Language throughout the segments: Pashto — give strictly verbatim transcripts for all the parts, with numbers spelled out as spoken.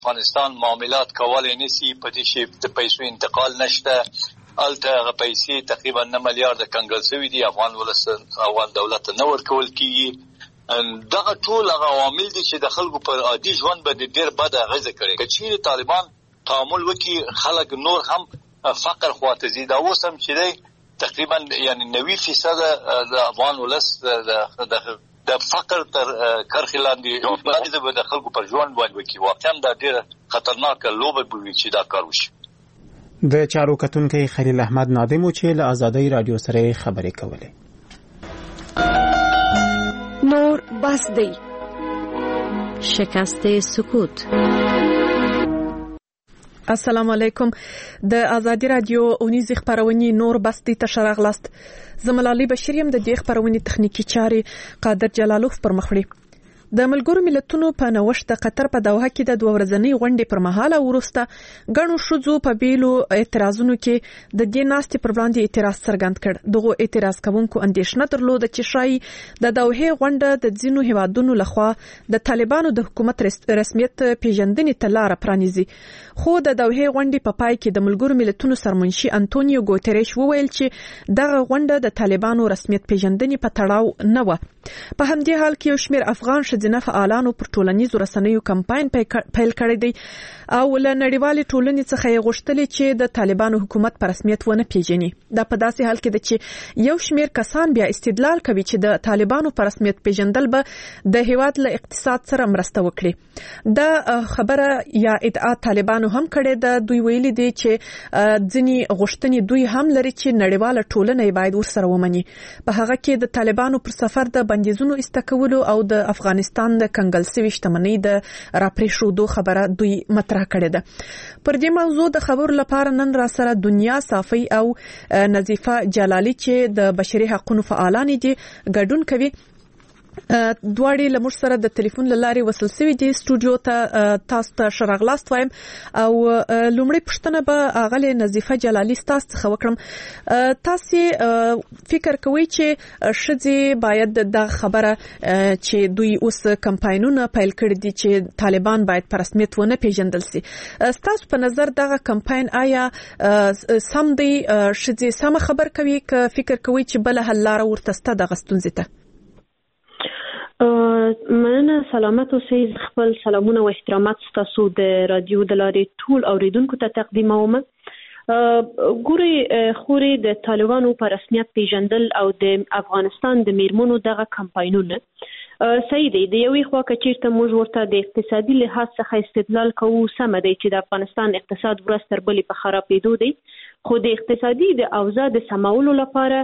افغانستان معاملات کولای نشي، په دې شی د پیسو انتقال نشته. الته هغه پیسې تقریبا نه میلیارډ کنګل شوي دي، افغان ولس افغان دولت نه ورکول کیږي. دغه ټول هغه عوامل دي چې د خلکو پر عادي ژوند باندې ډېر بد اغیزه کړي. که چیرې طالبان تعامل وکړي، خلک نور هم فقر خواته ځي. دا اوس هم چې دی تقریبا یعنی نوي فیصد د افغان ولس د د فقر تر کرښې لاندې باندې به د خلکو پر ژوند باندې وکړي. واقعا دا ډېره خطرناکه لوبه به وي چې دا کار وشي. د چارو کتونکی خلیل احمد نادم چې له آزادۍ رادیو سره خبرې کولې. نور بس دی، شکست سکوت. السلام علیکم. د آزادۍ رادیو اونیزې خبرونې نور بس دی ته شراغلاست. زملالي بشریم د دې خبرونې تخنیکی چاري قادر جلالوف پر مخ وړي. د ملګرو ملتونو په نوښت د قطر په دوحه کې د دوه ورځنۍ غونډې پر مهال وروسته ګڼو ښځو په بیلو اعتراضونو کې د دې ناستې پر وړاندې اعتراض څرګند کړ. دغه اعتراض کوونکو اندېښنه درلوده چې شایي د دوحې غونډه د ځینو هیوادونو لخوا د طالبانو د حکومت رسمیت پیژندنې ته لار پرانیزي. خو د دوحې غونډې په پای کې د ملګرو ملتونو سرمنشي انټونیو ګوتریش وویل چې دغه غونډه د طالبانو رسمیت پیژندنې په تړاو نه و. په همدې حال کې یو شمېر افغان ښځینه فعالانو پر ټولنیزو رسنیو کمپاین پیل کړی دی او له نړیوالې ټولنې څخه یې غوښتلې چې د طالبانو حکومت په رسمیت ونه پیژني. دا په داسې حال کې ده چې یو شمېر کسان بیا استدلال کوي چې د طالبانو په رسمیت پیژندل به د هیواد له اقتصاد سره مرسته وکړي. دا خبره یا ادعا طالبانو هم کړې ده. دوی ویلي دي چې ځینې غوښتنې دوی هم لري چې نړیواله ټولنه باید ورسره ومني. په هغه کې د طالبانو پر سفر د بندیزونو استکولو او د افغانستان د کنګل سوي شتمنۍ د راپرېښودو خبره دوی مطرح کړې ده. پر دې موضوع د خبرو لپاره نن را سره دنیا صافی او نظیفه جلالی چې د بشري حقوقو فعالان دي ګډون کوي. دواړي لمر سره د ټلیفون لارې وصل سوي دي. سټوډیو ته تاسو ته شراغلاست وایم او لومړی پښتنه به اغله نظیفه جلالی تاسو څخه وکړم. تاسو فکر کوئ چې شذې باید د خبره چې دوی اوس کمپاینونه پیل کړي دي چې طالبان باید په رسمیت ونه پیژندل شي، تاسو په نظر دغه کمپاین آیا سم دی؟ شذې سم خبر کوي که فکر کوئ چې بل حل لار ورته سته دغه ستونزې ته؟ مننه. سلامت اوسئ. خپل سلامونه او احترامات ستاسو د رادیو د لارې ټول اوریدونکو ته تقدیموم. ګوري خوري د طالبانو په رسمیت پیژندل او د افغانستان د میرمنو دغه کمپاینونه صحیح دی. د یوې خوا که چیرته موږ ورته د اقتصادي لحاظ څخه استدلال کوو، سمه دی چې د افغانستان اقتصاد ورځ تر بلې په خرابېدو دی، خو د اقتصادي د اوضاع د سمولو لپاره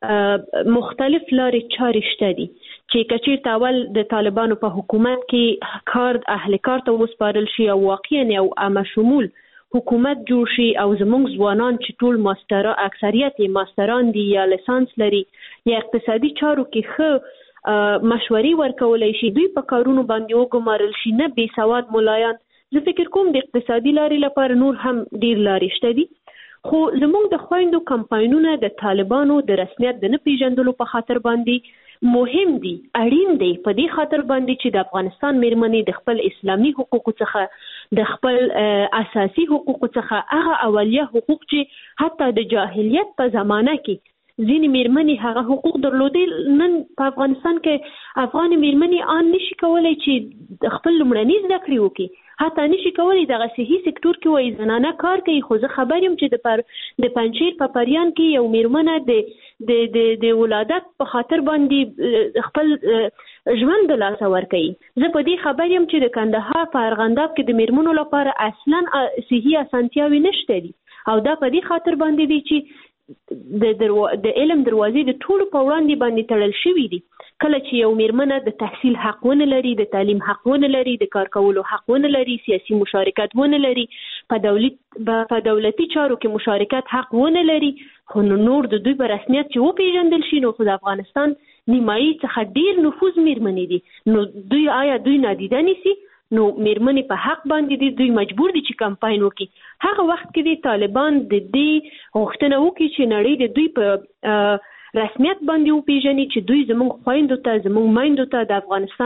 مختلف لارې چارې شته دي چې که چیرته اول د طالبانو په حکومت کې کار اهل کار ته وسپارل شي او واقعا یو عامه شمول حکومت جوړ شي او زموږ ځوانان چې ټول ماستر اکثریت یې ماستران دي یا لیسانس لري یا اقتصادي چارو کې ښه مشورې ورکولای شي، دوی په کارونو باندې وګمارل شي، نه بې سواد ملایان. زه فکر کوم د اقتصادي لارې لپاره نور هم ډیر لارې شته دي، خو زموږ د خويندو کمپاینونه د طالبانو د رسمیت د نه پیژندلو په خاطر باندې مهم دي، اړین دي په دې خاطر باندې چې د افغانستان میرمنې د خپل اسلامي حقوقو څخه د خپل اساسي حقوقو څخه هغه اولیه حقوق چې حتی د جاهلیت په زمانه کې ځینې میرمنې هغه حقوق درلودي، نن په افغانستان کې افغان میرمنې ان نشي کولای چې خپل لومړني زده کړې وکړي، حتی نشي کولای دغه صحي سکتور کې وایي زنانه کار کوي. خو زه خبر یم چې د پر د پنځیر په پریان کې یو میرمنه د د د د ولادت په خاطر باندې خپل ژوند د لاسه ورکوي. زه په دې خبر یم چې د کندهار په ارغنداب کې د میرمنو لپاره اصلا صحي اسانتیاوي نشته دي او دا په دې خاطر باندې دي چې د درو... د علم دروازې د ټولو په وړاندې باندې تړل شوي دي. کله چې یو میرمنه د تحصیل حق ونه لري، د تعلیم حق ونه لري، د کار کولو حق ونه لري، سیاسي مشارکت ونه لري، په دولت په دولتي چارو کې مشارکت حق ونه لري، خو نور د دوی په رسمیت چې وپیژندل شي نو خو د افغانستان نیمایي څخه ډیر نفوذ میرمنې دي، نو دوی آیا دوی نادیده نیسي؟ نو میرمنې په حق باندې دي دوی مجبور دي چې کمپاین وکړي. هغه وخت کې دي طالبان د دې غوښتنه وکړي چې نړۍ د دوی په رسمیت باندې وپیژني چې دوی زموږ خویندو ته زموږ میندو ته د افغانستان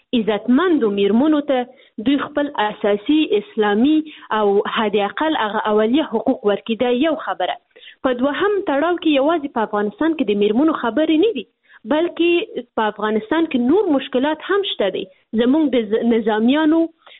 عزتمندو میرمنو ته دوی خپل اساسي اسلامي او حد اقل هغه اولیه حقوق ورکړي. دا یو خبره. په دوهم تړاو کې یوازې په افغانستان کې د میرمنو خبرې نه دي، بلکې په افغانستان کې نور مشکلات هم شته دي. زموږ د نظامیانو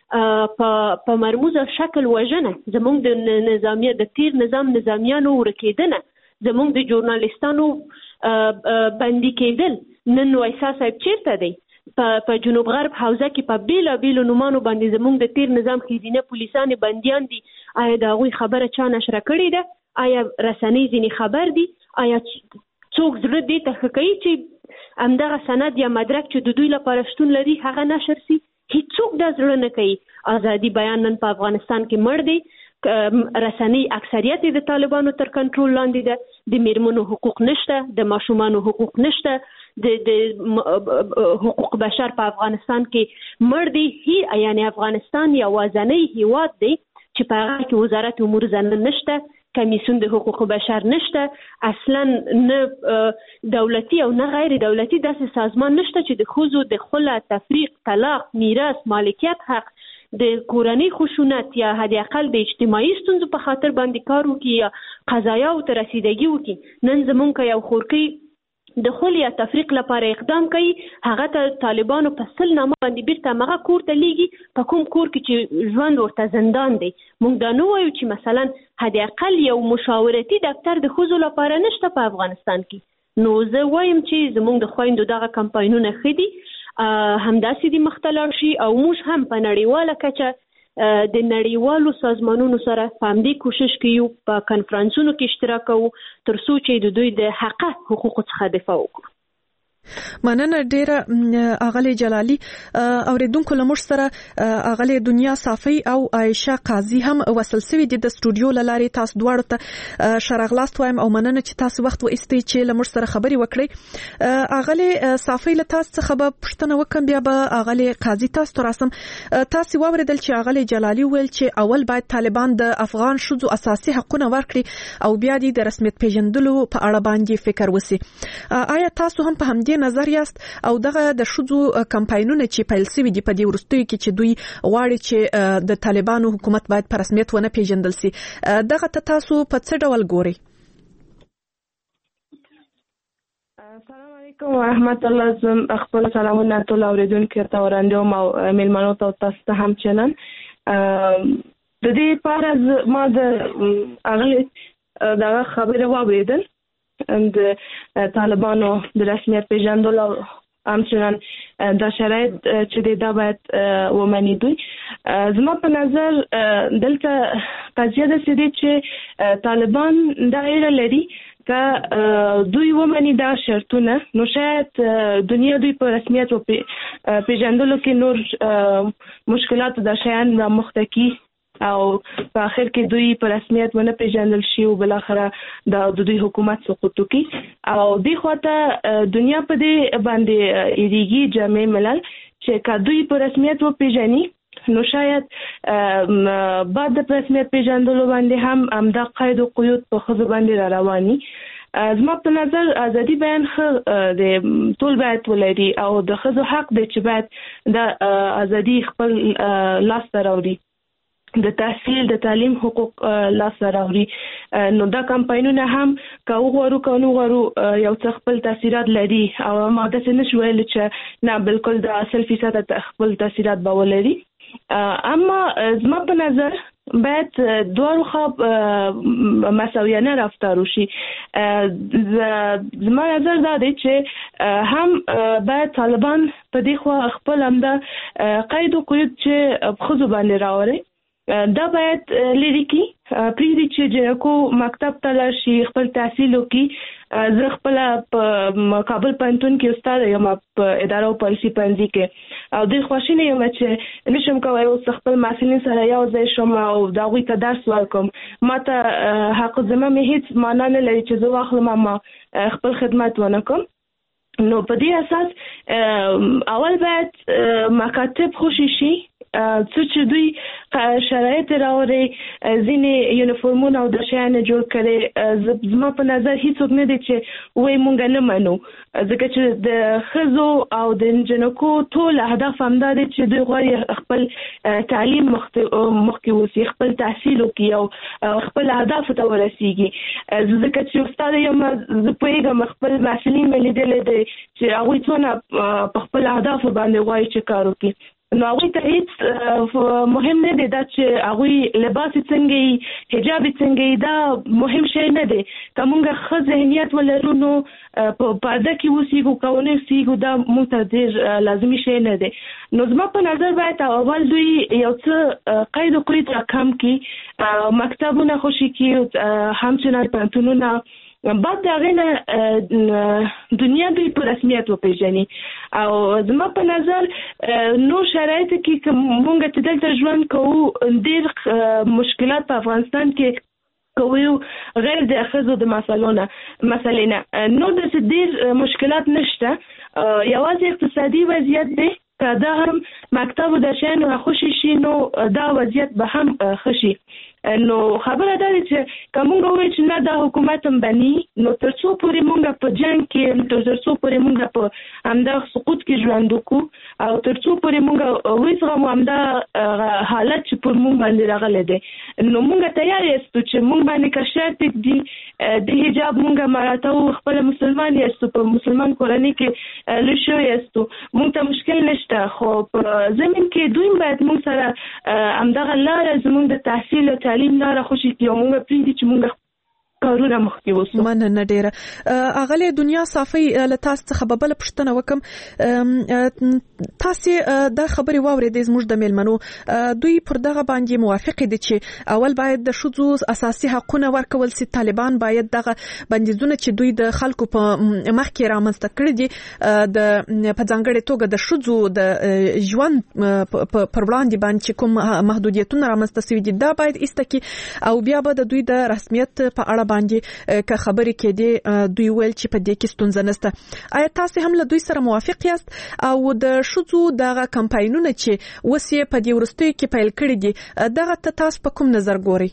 په مرموزه شکل وژنه، زموږ د نظامیه د تیر نظام نظامیانو ورکېدنه، زموږ د ژورنالیستانو بندي کېدل. نن وایسا صاحب چیرته دی؟ په جنوب غرب حوزه کې په بیلا بیلو نومانو باندې زموږ د تیر نظام خزینه پولیسان بندیان دي. آیا د هغوی خبره چا نشره کړې ده؟ آیا رسنۍ ځینې خبر دي؟ آیا څوک زړه دې ته ښه کوي چې همدغه سند یا مدرک چې د دوی لپاره شتون لري هغه نشر سي؟ هیڅوک دا زړه نه کوي. ازادي بیان نن په افغانستان کې مړ دی. رسنۍ اکثریت د طالبانو تر کنټرول لاندې ده. د میرمنو حقوق نشته، د ماشومانو حقوق نشته، د حقوق بشر په افغانستان کې مړ دی. هی یعنی افغانستان یوازینی هیواد دی چې په هغه کې وزارت امور زنان نشته، کمیسیون د حقوق بشر نشته، اصلا نه دولتي او نه غیر دولتي داسې سازمان نشته چې د ښځو د خلع، تفریق، طلاق، میراث، مالکیت حق، د کورنۍ خشونت یا حد اقل د اجتماعي ستونزو په خاطر باندې کار وکړي یا قضایاو ته رسیدګي وکړي. نن زمونږ که یو خورکۍ د خلع یا تفریق لپاره اقدام کوي، هغه ته طالبانو په سل نامه باندې بیرته هغه کور ته لیږي، په کوم کور کې چې ژوند ورته زندان دی. موږ دا نه وایو چې مثلا حد اقل یو مشاورتي دفتر د ښځو لپاره نشته په افغانستان کې. نو زه وایم چې زموږ د خویندو دغه کمپاینونه ښه دي، همداسې دي مخته لاړ شي، او موږ هم په نړیواله کچه د نړیوالو سازمانونو سره په همدې کوشش کوي، په کنفرانسونو کې اشتراک کوو تر څو چې د دوی د حق حقوقو څخه دفاع وکړو. مننه ډیره اغلی جلالی. اوریدونکو لمر سره اغلی دنیا صافی او عائشه قاضي هم وصل سوي دي د استودیو لاري. تاسو دواړو ته شرغلاست وایم او مننه چې تاسو وخت و استي چې لمر سره خبري وکړي. اغلی صافی له تاسو څخه به پښتنه وکم، بیا به اغلی قاضي تاسو ته راسم. تاسو واوریدل چې اغلی جلالی ویل چې اول باید طالبان د افغان شذو اساسي حقوقونه ورکړي او بیا د رسمیت پیژندلو په اړه باندې فکر وسی. آیا تاسو هم په همدې نظر یاست او دغه د شذو کمپاینونه چې پیل شوي دي په دې وروستیو کې چې دوی غواړي چې د طالبانو حکومت باید په رسمیت ونه پیژندل شي، دغه ته تاسو په څه ډول ګورئ؟ السلام علیکم ورحمت الله. زم خپل سلامونه ټول اوریدونکو ته وړاندې او میلمنو ته تاسو ته هم چنن. د دې لپاره ما د هغه دغه خبره واوریدل د طالبانو د رسمیت پیژندلو همچنان دا شرایط چې دا باید ومني. دوی زما په نظر دلته قضیه ده چې طالبان دا ایره لري که دوی ومني دا شرطونه، نو شاید دنیا دوی په رسمیت و پیژندلو کې نور مشکلات د شیان را مخته او په اخر کې دوی په رسمیت ونه پیژندل شي او بل اخره د دوی حکومت سقوط کوي. او دی خواته دنیا په دې باندې ایریږي جامع ملل چې که دوی په رسمیت و پیژني نو شاید بعد د رسمیت پیژندلو باندې هم همدا قید او قیود په ښځو باندې را رواني. زما په نظر ازادي بیان ښه د ټول باید ولري او د ښځو حق دی چې باید د ازادي خپل لاس ته راوړي، د تحصیل د تعلیم حقوق لاس راوړي. نو دا کمپاینونه هم که وغواړو که نه وغواړو یو څه خپل تاثیرات لري او ما داسې نشو ویلی چې نه بالکل د سل فیصده خپل تاثیرات به ولري. اما زما په نظر باید دواړو خوا مساویانه رفتار وشي. زما نظر دا دی چې هم باید طالبان په دې خوا خپل همدا قید او قیود چې ښځو باندې راوړي دا باید لري کی پریږدي چې جنکو مکتب ته لاړ شي، خپل تحصیل وکړي. زه خپله په کابل پوهنتون کې استاد یم په اداره او پالیسي پوهنځي کې او ډېر خواشینی یم چې نشم کولی اوس خپل محصلین سره یو ځای شم او د هغوی ته درس ورکړم. ما ته حق الذمه مې هېڅ معنا نه لري چې زه واخلم ما خپل خدمت ونه کړم. نو په دې اساس اول باید مکاتب خوشي شي څه چې دوی شرایط راوړي ځینې یونیفورمونه او د شیانو جوړ کړي زما په نظر هیڅوک نه دی چې وایي مونږ نه منو ځکه چې د ښځو او د نجونو ټول اهداف همدا دي چې دوی غواړي خپل تعلیم مخکې وسي خپل تحصیل وکړي او خپل اهدافو ته ورسیږي ځکه چې استاد یم زه پوهېږم خپل محصلین مې لیدلی دی چې هغوی څونه په خپل اهدافو باندې غواړي چې کار وکړي نو هغوی ته هیڅ مهم نه دی دا چې هغوی لباس څنګه یي حجاب څنګه یي دا مهم شی نه دی که مونږ ښه ذهنیت ولرو نو په پرده کې اوسېږو که ونه اوسېږو دا مونږ ته ډېر لازمي شی نه دی نو زما په نظر باید اول دوی یو څه قید و قید را کم کړي مکتبونه خوشي کړي همچنان پوهنتونونه بعد د هغې نه دنیا دوی په رسمیت وپېژني او زما په نظر نور شرایطو کې که مونږ چې دلته ژوند کوو ډېر مشکلات په افغانستان کې کوو غیر د ښځو د مسلو نه مسلې نه نور داسې ډېر مشکلات نشته یوازې اقتصادي وضعیت دی که دا هم مکتب و د شیانو راخوشي شي نو دا وضعیت به هم ښه شي نو خبره دا ده چې که مونږ ووایو چې نه دا حکومت هم بني نو تر څو پورې مونږ په جنګ کې تر څو پورې مونږ په همدغه سقوط کې ژوند وکړو او تر څو پورې مونږ وزغمو همدا حالت چې پر مونږ باندې راغلی دی نو مونږ تیار یاستو چې مونږ باندې که شرط دي د حجاب مونږ مراته خپله مسلمان یاستو په مسلمان کورنۍ کې لوی شوي یاستو مونږ ته مشکل نشته خو په زمین کې دوی باید مونږ سره همدغه لاره زمونږ د تحصیل او تعلیم لاره خوشي کړي او مونږ پرېږدي چې مونږ کارونه مخکې وسو مننه ډېره اغلې دنیا صافي له تاسو څخه به بله پوښتنه وکړم تاسې دا خبرې واورېدې زموږ د میلمنو دوی پر دغه باندې موافقې دي چې اول باید د ښځو اساسي حقونه ورکول سي طالبان باید دغه بندیزونه چې دوی د خلکو په مخ کې رامنځته کړي دي د په ځانګړې توګه د ښځو د ژوند پر وړاندې باندې چې کوم محدودیتونه رامنځته سوي دي دا باید ایسته کړي او بیا به د دوی د رسمیت په اړه باندې که خبرې کېدې دوی ویل چې په دې کې ستونزه نشته آیا تاسې هم له دوی سره موافق یاست او د ښځو دغه کمپاینونه چې اوس یې په دې وروستیو کې پیل کړي دي دغه ته تاسو په کوم نظر ګورئ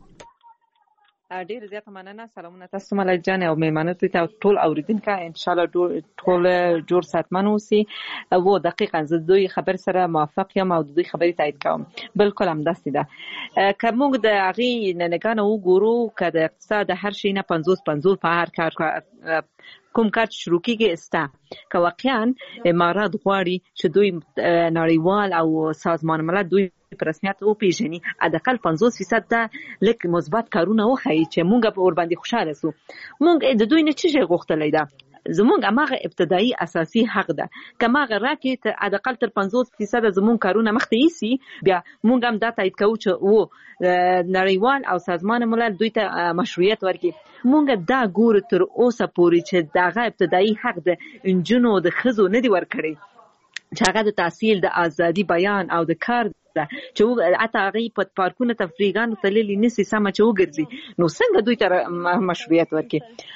ډیر زیاته مننه سلامونه تاسو ملک جان او میمنه ته ټول اوریدونکو ان شاء الله ټول جوړ ساتمن اوسي او دقیقاً زه دوی خبر سره موافق یم او دوی خبري تایید کوم بالکل هم داسې ده که موږ د هغې ننګانه وګورو که د اقتصاد هر شي نه پنځوس پنځوس په هر کار کوم کار شروع کیږي استا که واقعا امارات غواړي چې دوی نړیوال او سازمان ملل دوی په رسمیت وپیژني حداقل پنځوس فیصد دا لږ مثبت کارونه وښایي چې موږ په ورباندې خوشحاله سو موږ د دوی نه څه شی غوښتلی ده زمونږ هماغه ابتدایي اساسي حق ده که هماغه راکړي ته حداقل تر پنځوس فیصده زمونږ کارونه مخته یوسي بیا موږ هم دا تایید کوو چې و نړیوال او سازمان ملل دوی ته مشروعیت ورکړي موږ دا ګورو تر اوسه پورې چې دغه ابتدایي حق د نجونو د ښځو نه دی ورکړی چې هغه د تحصیل د ازادي بیان او د کار چې حتی هغې په پارکونو تفریحګانو ته تللي نسي سمه چې وګرځي نو څنګه دوی ته مشروعیت ورکړي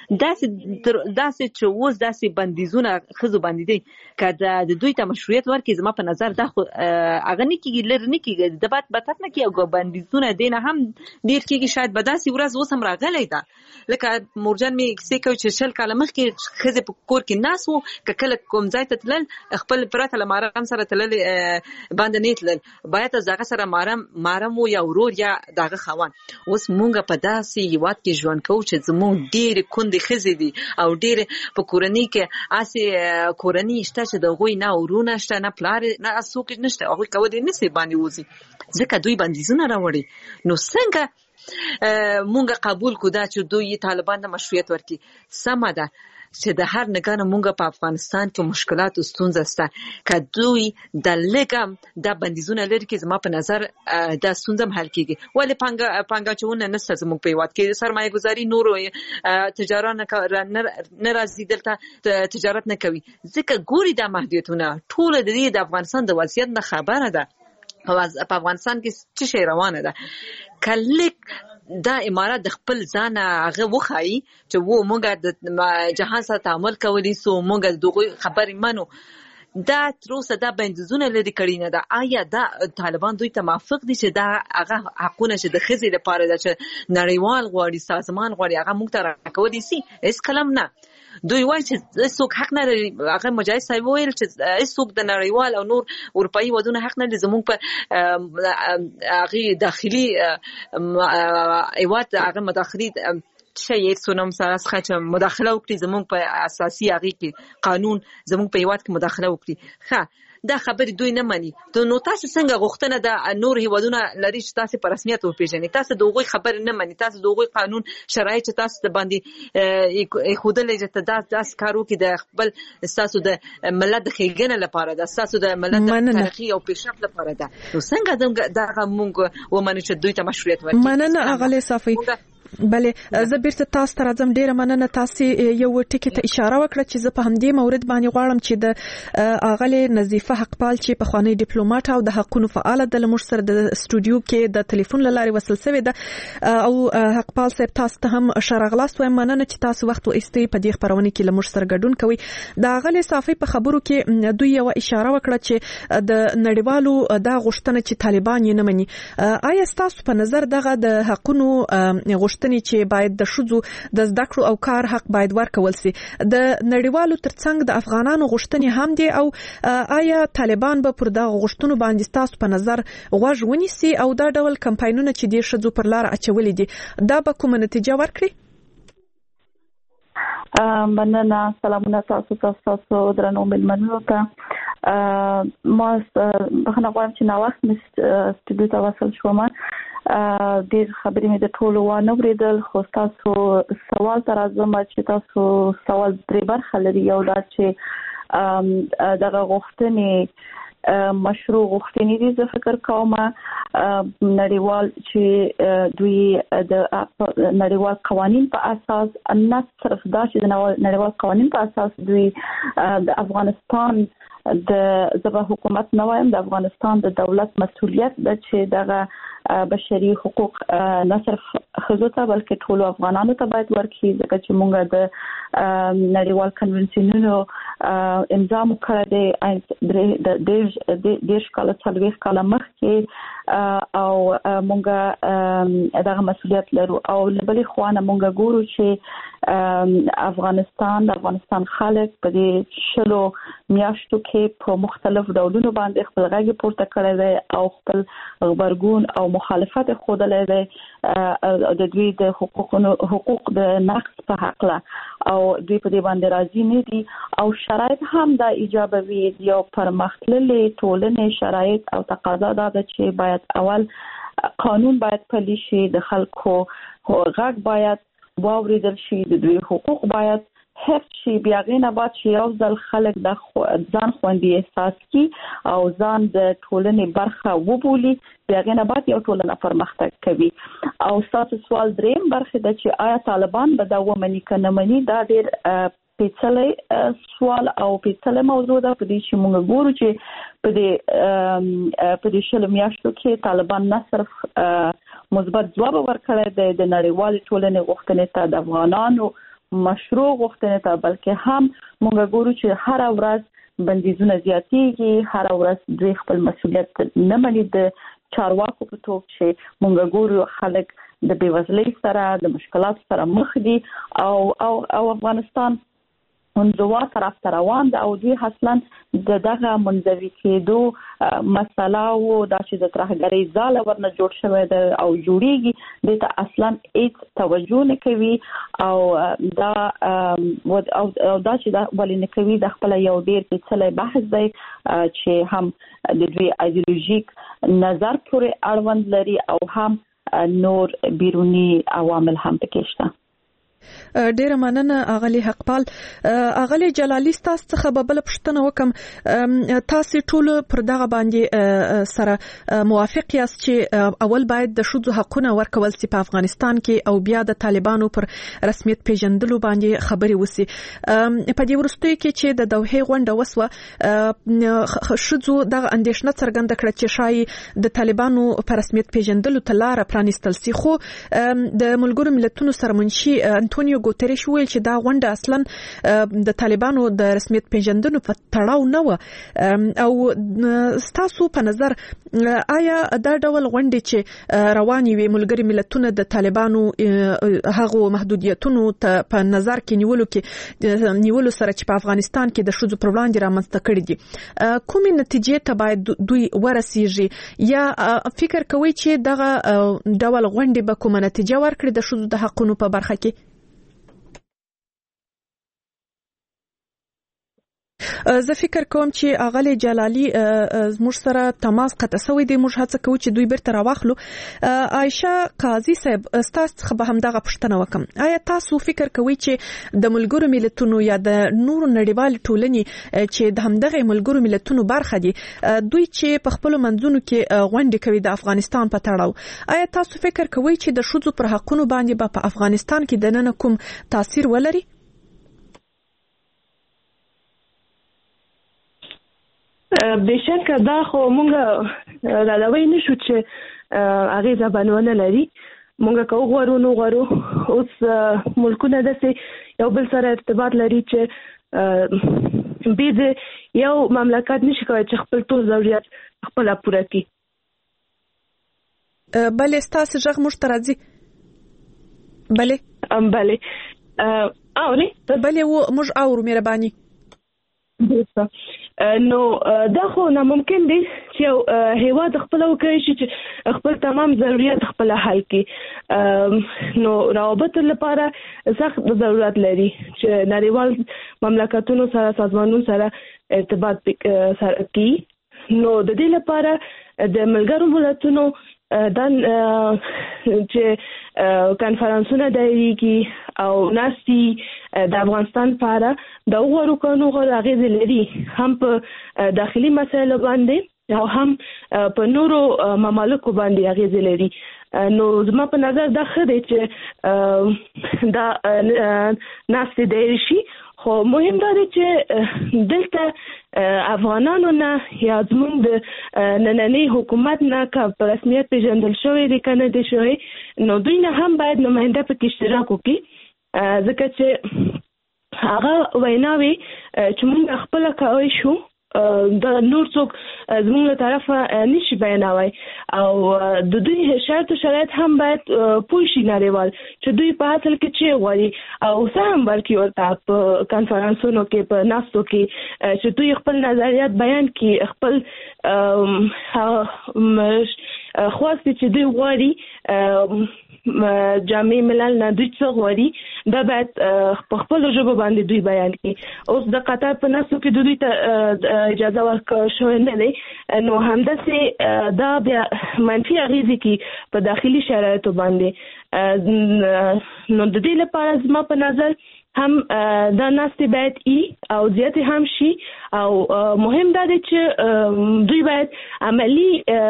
داسې چې اوس داسې بندیزونه ښځو باندې دي که د دوی ته مشروعیت ورکړي زما په نظر دا خو هغه نه کېږي لرې نه کېږي د بد بدتر نه کېږي او بندیزونه دی نه هم ډېر کېږي شاید به داسې ورځ اوس هم راغلی ده لکه مورجان مې کیسې کوي چې شل کاله مخکې ښځې په کور کې ناست وو که کله کوم ځای ته تلل خپل پرته له محرم سره تلل باندې نه تلل باید از دغه سره محرم محرم و یا ورور یا دغه خاوند اوس مونږ په داسې هېواد کې ژوند کوو چې زموږ ډېرې کونډې ښځې دي او ډېرې په کورنۍ کې هسې کورنۍ شته چې د هغوی نه ورونه شته نه پلار نه څوک نشته هغوی کولی نسي باندې وځي ځکه دوی بندیزونه راوړي نو څنګه مونږ قبول کړو دا چې دوی طالبان ته مشروعیت ورکړي سمه ده چې د هر نګانو مونږ په افغانستان کې مشکلات او ستونزه شته که دوی د لږ دا بندیزونه لري کې زما په نظر دا ستونزه هم حل کېږي ولې پانګه پانګاچونه نشته زموږ په هېواد کې سرمایه ګذاري نورو تجارت نه راځي دلته تجارت نه کوي ځکه ګوري دا محدودیتونه ټوله د دې د افغانستان د وضعیت نه خبره ده په افغانستان کې څه شی روانه ده که لږ دا امارات د خپل ځان هغه وښایي چې و موږ د جهان سره تعامل کولی سو موږ دغه خبرې منو دا تر اوسه دا بندیزونه لري کړی نه ده. آیا دا طالبان دوی ته موافق دي چې دا هغه حقونه چې د ښځې لپاره ده چې نړیوال غواړي سازمان غواړي هغه موږ ته راکولی سي؟ هیڅ کلم نه. دوی وایي چې هیڅوک حق نه لري. هغه مجاهد صاحب ویل چې هیڅوک د نړیوال او نور اروپایي ودونه حق نه لري زموږ په هغه داخلي ایوات هغه مداخلي شي سونم سره څخه مداخله وکړي زموږ په اساسي هغه کې قانون زموږ په ایوات کې مداخله وکړي. ښه دا خبرې دوی نه مني. نو تاسو څنګه غوښتنه د نور هیوادونه لري چې تاسو په رسمیت وپیژنئ؟ تاسو د هغوی خبرې نه مني. تاسو د هغوی قانون شرایط چې تاسو ته باندې خودلې چې تاسو داس کارو کې د خپل تاسو د ملت د ښېګڼې لپاره ده، تاسو د ملت د ترقي او پیشرفت لپاره ده. نو څنګه دا موږ ومنو چې دوی ته مشروعیت ورکړي؟ مننه اغلی صافي. بله زه بیرته تاسو ته راځم. ډیره مننه. تاسو یو ټکی ته اشاره وکړه چې زه په همدې مورد باندې غواړم چې د اغلی نظیفه حقپال چې په خوانی ډیپلوماټ او د حقوقو فعال د لمر سره د استودیو کې د ټلیفون لارې وصل شوی ده او حقپال صاحب تاسو ته هم شرغلاست وایم. مننه چې تاسو وخت واستي په دې خبرونه کې لمر سره ګډون کوي. د اغلی صافي په خبرو کې دوی یو اشاره وکړه چې د نړیوالو دا غوښتنه چې طالبان یې نه مني. آیا تاسو په نظر دغه د حقوقو غوښتنه چې باید د شذو د زده کړو او کار حق باید ورکول سي د نړیوالو ترڅنګ د افغانانو غوښتنې هم دي او آیا طالبان به پر دغه غوښتنو باندې تاسو په نظر غوږ ونیسي او دا ډول کمپاینونه چې د شذو پر لار اچولې دي دا به کومه نتیجه ورکړي؟ مننه. سلامونه تاسو تاسو درنو ملمنو ته. ما بخنه غواړم چې نو وخت مست استودیو ته وصل شوم. ډیر خبرې مې د ټولو وانه وریدل، خو تاسو سوال تر ازم چې تاسو سوال درې برخه لري. یو دا چې دغه غوښتنې مشروع غوښتنې دي. زه فکر کوم نړیوال چې دوی د نړیوال قوانین په اساس نه صرف دا چې د نړیوال قوانین په اساس دوی د افغانستان د زبا حکومت نه وایم د افغانستان د دولت مسؤلیت ده چې دغه بشري حقوق نه صرف خزو ته بلکې ټول افغانانو ته باید ورکړي، ځکه چې موږ د نړیوال کنونسیونونو امضا مو کړی دی د دیش کال څلوېښت کاله مخکې او موږ دغه مسؤلیت لرو. او له بلې خوا نه موږ ګورو چې افغانستان د افغانستان خلک په دې شلو میاشتو کې په مختلف ډولونو باندې خپل غږ پورته کړی دی او خپل غبرګون او مخالفت خوده دی د دوی د حقوقو حقوق د نقض په حق له او دوی په دې باندې راضي نه دي او شرایط هم د ایجابوي یو پرمختللي ټولنې شرایط او تقاضا ده چې باید اول قانون باید پلي شي، د خلکو غږ باید واوریدل شي، د دوی حقوق باید حفظ شي. بیا غینه بعد چې یو ځل خلک د ځان خوندي احساس کی او ځان د ټولنې برخه وبولي، بیا غینه بعد یو ټولنه پرمختګ کوي. او تاسو سوال دریم برخه د چې آیا طالبان به دا ومني کنه مني، دا ډیر پیچلې سوال او پیچلې موضوع ده. په دې چې موږ ګورو چې په دې په دې شل میاشتو کې طالبان نه صرف مثبت ځواب ورکړی دی د نړیوال ټولنې غوښتنې ته د افغانانو مشروع غوښتنې ته، بلکې هم موږ ګورو چې هر ورځ بندیزونه زیاتېږي، هر ورځ دوی خپل مسؤلیت نه مني د چارواکو په توګه چې موږ ګورو خلک د بېوزلۍ سره د مشکلات سره مخ دي او او او افغانستان منځوا طرف ته روان ده او دوی اصلا د دغه منځوي کېدو مسله او دا چې د ترهګرۍ ځاله ورنه جوړ شوی ده او جوړیږي د ته اصلا هیڅ توجه نه کوي او دا او دا چې دا ولې نه کوي د خپل یو ډیر پیچلی بحث دی چې هم د دوی ایدئولوژیک نظر پورې اړوند لري او هم نور بیرونی عوامل هم پکې شته. ډیره مننه اغلی حقپال. اغلی جلالی تاسو څخه به بل پښتنه وکم، تاسو ټول پر دغه باندې سره موافق یاست چې اول باید د شذو حقونه ورکول سي په افغانستان کې او بیا د طالبانو پر رسمیت پیژندلو باندې خبري وسی. په دې ورستوي کې چې د دوحې غونډه وسوه شذو دغه اندیشنه څرګنده کړه چې شای د طالبانو پر رسمیت پیژندلو ته لار پرانیستل سي، خو د ملګرو ملتونو سرمنشي انټونیو ګوتریش ویل چې دا غونډه اصلا د طالبانو د رسمیت پیژندنو په تړاو نه و او ستاسو په نظر آیا دا ډول غونډې چې رواني وي ملګری ملتونه د طالبانو هغه محدودیتونو ته په نظر کې نیولو کې نیولو سره چې په افغانستان کې د شذو پر وړاندې رامنځته کړي دي کومې نتیجې ته باید دوی ورسیږي یا فکر کوي چې دغه ډول غونډې به کومه نتیجه ورکړي د شذو د حقونو په برخه کې؟ زه فکر کوم چې اغلی جلالي زموږ سره تماس قطع شوی دی، موږ هڅه کوو چې دوی بیرته راواخلو. عائشه قاضي صاحب تاسو څخه به همدغه پوښتنه وکم، آیا تاسو فکر کوئ چې د ملګرو ملتونو یا د نورو نړیوال ټولنې چې د همدغه ملګرو ملتونو برخه دي دوی چې په خپل منځونو کې غونډې کوي د افغانستان په تړاو، آیا تاسو فکر کوئ چې د ښځو پر حقونو باندې به په افغانستان کې د نن کوم تاثیر ولري؟ بشکه دا خو مونږ راځوي نشو چې هغه ځبانونه لري، مونږ کو غوړو نو غوړو اوس ملکونه دسه یو بل سره ارتباط لري چې به یو مملکت نشي کوي چې خپل ټول ضرورت خپل پوره کړي. بلې ستاسو ژغ موږ ته راځي؟ بلې ام بلې اوري بلې و موږ اورو مهرباني. نو دا خو ناممکن دی چې هیواد خپل وکړي چې خپل تمام ضرورت خپل حل کړي، نو روابط لپاره سخت ضرورت لري چې نړیوال مملکتونو سره سازمانونو سره ارتباط سره کوي. نو د دې لپاره د ملګرو ملتونو دا چې کانفرنسونه دایریږي او ناسي د افغانستان لپاره د وګورو کنو غوړ اغیز لري هم په داخلي مسایلو باندې او هم په نورو ممالکو باندې اغیز لري. نو زما په نظر دا ښه دی چې دا ناسي دایری شي، خو مهم دا دی چې دلته افغانانو نه یا زموږ د نننۍ حکومت نه که په رسمیت پیژندل شوی دی که نه دی شوی، نو دوی نه هم باید نماینده پکې اشتراک وکړي، ځکه چې هغه ویناوي چې موږ خپله کولی شو د نور څوک زموږ له طرفه نشي بیانوي، او د دوی شرط و شرایط هم باید پوه شي نړیوال چې دوی په اصل کې څه غواړي او څه هم ورکړي ورته په کنفرانسونو کې په ناستو کې چې دوی خپل نظریات بیان کړي، خپل خواستې چې دوی غواړي جامع ملل نه دوی څه غواړي دا باید په خپلو ژبو باندې دوی بیان کړي. اوس د قطر په ناستو کې د دوی ته اجازه ورکړل شوې نه دی، نو همداسې دا بیا منفي اغېزې کوي په داخلي شرایطو باندې. نو د دې لپاره زما په نظر هم دا ناستې باید ای او زیاتې هم شي، او مهم دا دی چې دوی باید عملی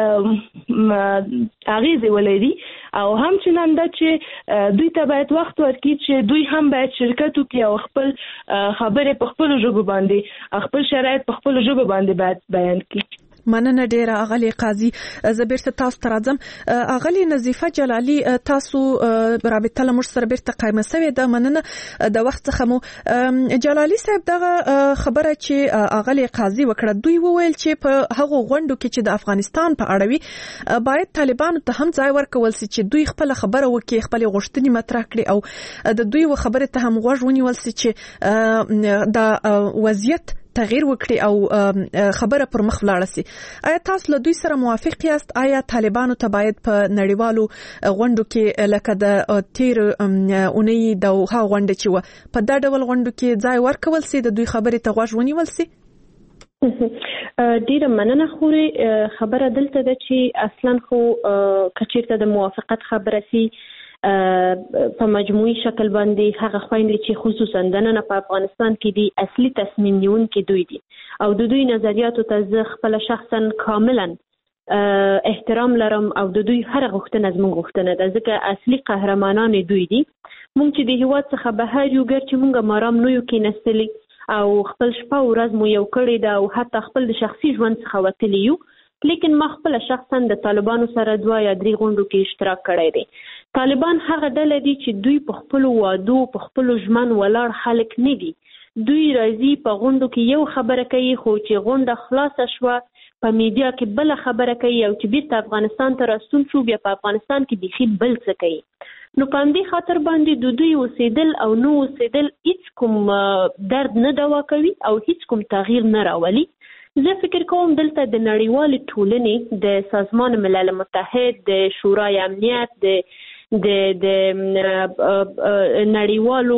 اغیزې ولري، او هم چنان دا چې دوی ته باید وخت ورکړي چې دوی هم باید شرکت وکړي او خپل خبرې په خپلو ژبو باندې خپل شرایط په خپلو ژبو باندې باید بیان کړي. مننه ډیره اغلی قاضي. زه بیرته تاسو ته راځم. اغلی نظیفه جلالي تاسو رابطه له موږ سره بیرته قایمه شوې ده، مننه د وخت څخه مو. جلالي صاحب دغه خبره چې اغلی قاضي وکړه، دوی وویل چې په هغو غونډو کې چې د افغانستان په اړه وي باید طالبانو ته هم ځای ورکول شي چې دوی خپل خبره وکړي، خپل غوښتنې مطرح کړي او د دوی و خبره ته هم غوږ ونیول شي چې د وضعیت تغییر وکړي او خبره پر مخ ولاړه شي. آیا تاسو له دوی سره موافق یاست؟ آیا طالبانو ته باید په نړیوالو غونډو کې لکه د تیر اونۍ د ها غونډه چې و په دا ډول غونډو کې ځای ورکول شي، د دوی خبرې ته غوږ ونیول شي؟ ډیره مننه. خوري خبره دلته ده چې اصلا خو کچیرته د موافقت خبره سي په مجموعي شکل باندې هغه خويندې چې خصوصا د نن په افغانستان کې دي اصلي تصمیم نیونکي دوی دي او د دوی نظریاتو ته زه خپل شخصا کاملا احترام لرم او د دوی هر غوښتنه زموږ غوښتنه ده، ځکه اصلي قهرمانان دوی دي. مونږ چې د هیواد څخه بهر یو ګر چې مونږه مارام نو یو کې نستلی او خپل شپه ورځ مو یو کړی دا او حتی خپل د شخصي ژوند څخه وتلی یو، لیکن ما خپل شخصا د طالبانو سره دوه یا درې غونډو کې اشتراک کړی دی. طالبان هغه ډله دي چې دوی په خپل وادو په خپل ژمن ولاړ خلک نه دي. دوی راځي په غونډو کې یو خبره کوي، خو چې غونډه خلاصه شوه په میډیا کې بل خبره کوي، او چې بیرته افغانستان ته راستون شو بیا په افغانستان کې بیخي بل څه کوي. نو په همدې خاطر باندې د دوی اوسېدل او نه اوسېدل هیڅ کوم درد نه دوا کوي او هیڅ کوم تغییر نه راولي. زه فکر کوم دلته د نړیوالې ټولنې د سازمان ملل متحد، د شورای امنیت، د د د نړیوالو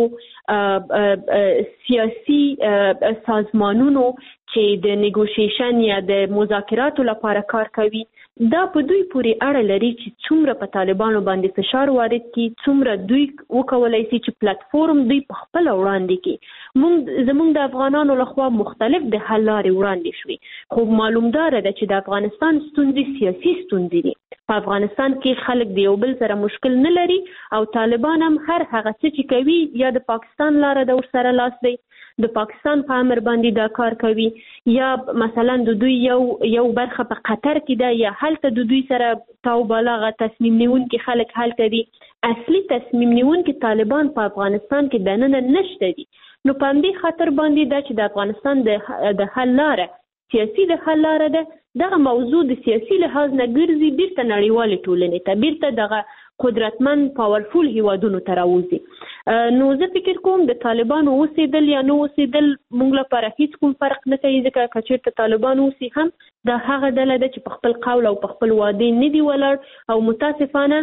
سیاسي سازمانونو چې د نیګوشیشن یا د مذاکراتو لپاره کار کوي، دا په دوی پورې اړه لري چې څومره په طالبانو باندې فشار وارد کړي، څومره دوی وکولای شي چې پلیټفورم دوی په خپل وړاندې کړي. موږ زموږ د افغانانو لخوا مختلف د حل لارې وړاندې شوې، خو معلومدار ده چې د افغانستان ستونزې سیاسي ستونزې دي. په افغانستان کې خلک د یو بل سره مشکل نه لري او طالبان هم هر هغه څه چې کوي یا د پاکستان لاره د ورسره لاس دی، د پاکستان په امر باندې دا کار کوي، یا مثلا د دوی یو یو برخه په قطر کې ده، یا هلته د دوی سره تاو بالاغه تصمیم نیونکي خلک هلته دي. اصلي تصمیم نیونکي طالبان په افغانستان کې دننه نشته دي. نو په همدې خاطر باندې دا چې د افغانستان د د حل لاره سیاسي د حل لاره ده، دغه موضوع د سیاسي لحاظ نه ګرځي بیرته نړیوالې ټولنې ته، بیرته دغه قدرتمن پاورفول هیوادونو ته راوځي. نو زه فکر کوم د طالبانو اوسېدل یا نه اوسېدل موږ لپاره هیڅ کوم فرق نه کوي، ځکه که چېرته طالبان اوسي هم دا هغه ډله ده چې په خپل قول او په خپل وعدې نه دي ولاړ، او متاسفانه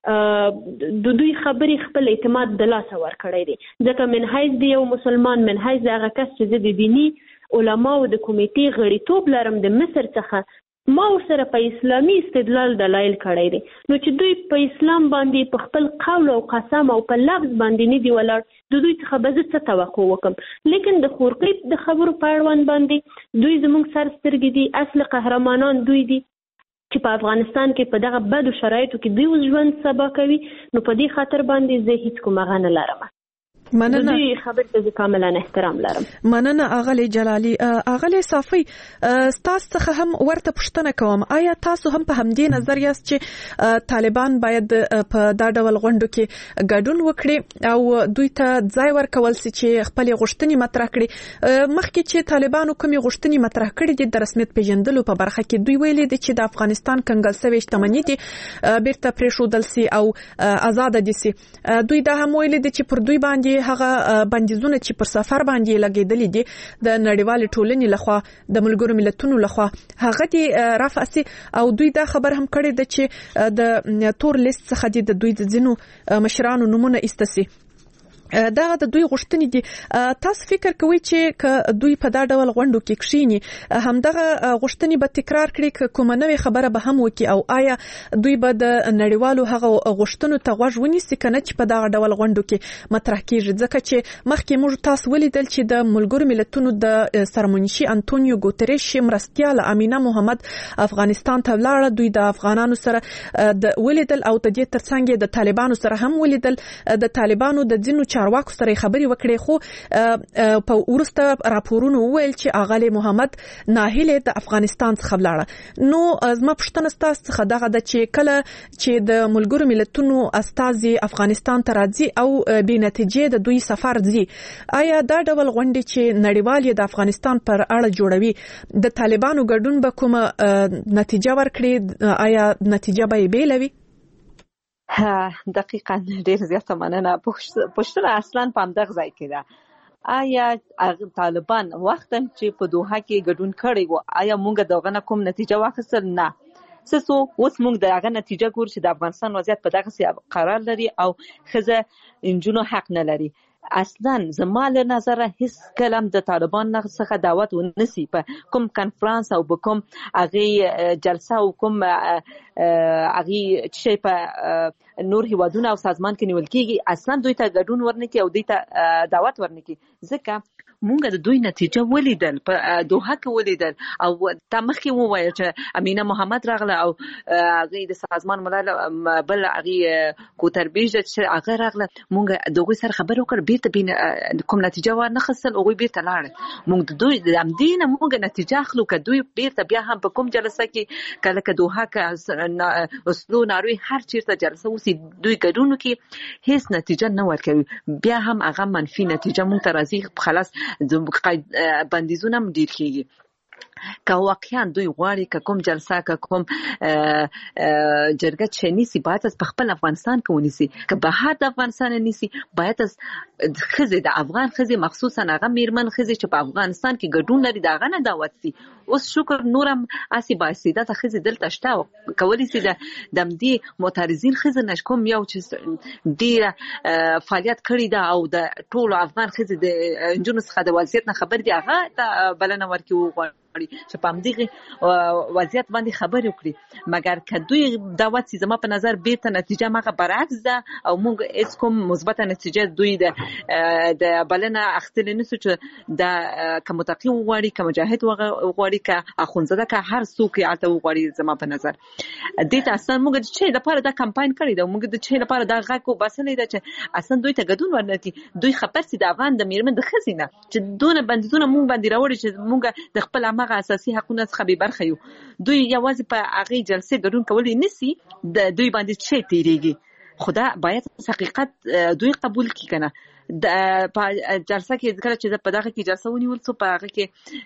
د دوی خبرې خپل اعتماد د لاسه ورکړی دی. ځکه من حیث د یو مسلمان، من حیث د هغه کس چې زه د دیني علماو د کمیټې غړیتوب لرم د مصر څخه، ما ورسره په اسلامي استدلال دلایل کړی دی. نو چې دوی په اسلام باندې په خپل قول او قسم او په لفظ باندې نه دی ولاړ، د دوی څخه به زه څه توقع وکم. لیکن د خورقي د خبرو په اړوند باندې دوی زموږ سر سترګې دي، اصل قهرمانان دوی دي چې په افغانستان کې په دغه بدو شرایطو کې دوی ژوند سبا کوي. نو په دې خاطر باندې زه هیڅ کوم هغه نه لرم. مننه. دوی خبر ته کاملا احترام لرم. مننه اغلی جلالی. اغلی صافی، تاسو څخه هم ورته پوښتنه کوم، آیا تاسو هم په همدې نظر یاست چې طالبان باید په دا ډول غونډو کې ګډون وکړي او دوی ته ځای ورکول سي چې خپل غوښتنې مطرح کړي؟ مخکې چې طالبانو کومې غوښتنې مطرح کړي دي د رسمیت پیژندلو په برخه کې، دوی ویلي دي چې د افغانستان کنګل شوی شتمنۍ دي بیرته پرېښودل سي او آزاد دي سي. دوی دا هم ویلي دي چې پر دوی باندې هغه بندیزونه چې پر سفر باندې لګیدلې دي د نړیوال ټولنې لخوا، د ملګرو ملتونو لخوا، هغه دي رافع سي. او دوی دا خبر هم کړی ده چې د تور لیست څخه د دوی د ځینو مشرانو نمونه ایستسي. دا د دوی غوښتنې دي. تاسو فکر کوئ چې که دوی په دا ډول غونډو کې کښینی همدغه غوښتنې به تکرار کړي، که کومه نوې خبره به هم وکړي، او آیا دوی به د نړیوالو هغه غوښتنو ته غوږ ونیسي که نه چې په دغه ډول غونډو کې مطرح کیږي؟ ځکه چې مخکې موږ تاسو ولیدل چې د ملګرو ملتونو د سرمنشي انټونیو ګوتریش مرستیال امینه محمد افغانستان ته ولاړه. دوی د افغانانو سره د ولیدل او د دې ترڅنګ د طالبانو سره هم ولیدل. د طالبانو د ځینو چارواکو سره خبرې وکړې، خو په ورسته راپورونو وویل چې اغلی محمد ناهیله د افغانستان څخه ولاړه. نو زما پوښتنه ستاسو څخه دغه ده چې کله چې د ملګرو ملتونو استازي افغانستان ته راځي او بې نتیجې د دوی سفر ځي، آیا دا ډول غونډې چې نړیوال د افغانستان پر اړه جوړوي د طالبانو ګډون به کومه نتیجه ورکړي؟ آیا نتیجه به یې بیلوي؟ ها دقیقاً ډیر زیاته مننه. پوښتنه اصلا په همدغه ځای کې ده، آیا طالبان وخت چې په دوحه کې ګډون کړی و، آیا موږ دغه نه کوم نتیجه واخیستل؟ نه. سسو اوس موږ دغه نتیجه ګور چې د افغانستان وضعیت په دغه سي قرار لري او خزه انجونو حق نه لري. اصلا زما له نظره هیڅ کلم د طالبان څخه دعوت ونسی په کوم کنفرانس او په کوم هغه جلسه او کوم هغه چې په نور هیوادونو او سازمان کې نیول کیږي، اصلا دوی ته ګډون ورنکي او دوی ته دعوت ورنکي. ځکه مونږ د دوی نتیجه ولیدل، په دوحه کې ولیدل، او تمخې وویل چې امینه محمد راغله او هغه د سازمان ملل بل هغه کوتربیج چې هغه راغله، مونږ دغه سره خبرو کړ، بیرته بین کوم نتیجه و نه خصل او بیرته لاړ. مونږ د دوی د امدینه مونږ نتیجه اخلو ک دوی بیرته بیا هم په کوم جلسه کې کله ک دوحه کې اسلو ناروی هر چیرته جلسه سي دوی ګډون کې هیڅ نتیجه نه ورکوي بیا هم هغه منفي نتیجه مونږ ته راځي خلاص د بندیزونه هم ډیر کیږي که واقعا دوی غواړي که کوم جلسه که کوم جرګه چې نیسي باید از په خپل افغانستان کې ونیسي که بهر د افغانستان نیسي باید از ښځې د افغان ښځې مخصوصا هغه میرمن ښځې چې په افغانستان کې ګډون لري د هغه نه دعوت سي. اوس شکر نور هم هسې بااستعداده ښځې دلته شته او کولی سي د همدې معترضین ښځې نه کوم یو چې ډېره فعالیت کړې ده او د ټولو افغان ښځې د نجونو څخه د وضعیت نه خبر دي هغه ته بلنه ورکړي وغواړي چې په همدغه وضعیت باندې خبرې وکړي مګر که دوی دعوت سي زما په نظر بیرته نتیجه مغه برعکس ده او موږ هیڅ کوم مثبته نتیجه دوی د د بلنه اخیستلی نشو چې د که متقي وغواړي که مجاهد وغواړي که اخونزاده که هر څوک یې هلته وغواړي زما په نظر دې ته اصلا موږ د چې لپاره دا کمپاین کړی ده موږ د چې لپاره دا غږ وباسلی ده چې اصلا دوی ته ګډون ورنکړي دوی خبر سي د افغان د میرمن د ښځې نه چې دونه بندیزونه موږ باندې راوړي چې موږ د خپل هغه اساسي حقوقو څخه بې برخه یو دوی یوازې په هغې جلسې ګډون کولی نسي د دوی باندې څه تیریږي خو دا باید حقیقت دوی قبول کړي که نه په جلسه کې کله چې په دغه کې جلسه ونیول څو په هغه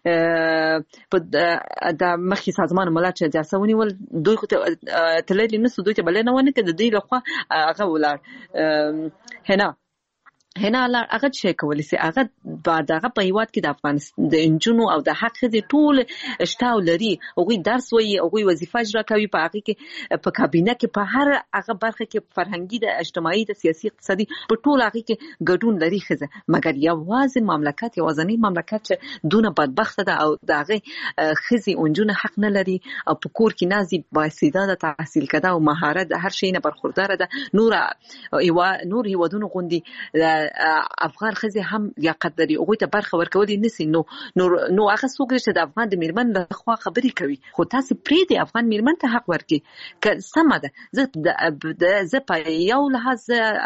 کې په د مخکې سازمان ملل چې جلسه ونیول دوی خو تللی نسو دوی ته بلنه ونه کړه د دوی لخوا هغه ولاړ هنا هنا هغه شي کولی سي هغه بعد هغه په هیواد کې د افغانستان د انجونو او د حق ښځې ټول شتاو لري هغوی درس وایي هغوی وظیفه اجرا کوي په هغې کې په کابینه کې په هر هغه برخه کې فرهنګي د اجتماعي د سیاسي اقتصادي په ټول هغې کې ګډون لري ښځه مګر یوازې مملکت یوازنی مملکت چې دونه بدبخته ده او د هغې ښځې انجونو حق نه لري او په کور کې نازي بااستعداده تحصیل کرده او مهارت د هر شي نه برخورداره ده نور نور هیوادونو غوندې افغان ښځې هم لیاقت لري هغوی ته برخه ورکولی نسي نو نو هغه څوک چې د افغان د میرمن لخوا خبرې کوي خو تاسې پرېږدئ افغان میرمن ته حق ورکړي که سمه ده زه په یو لحاظ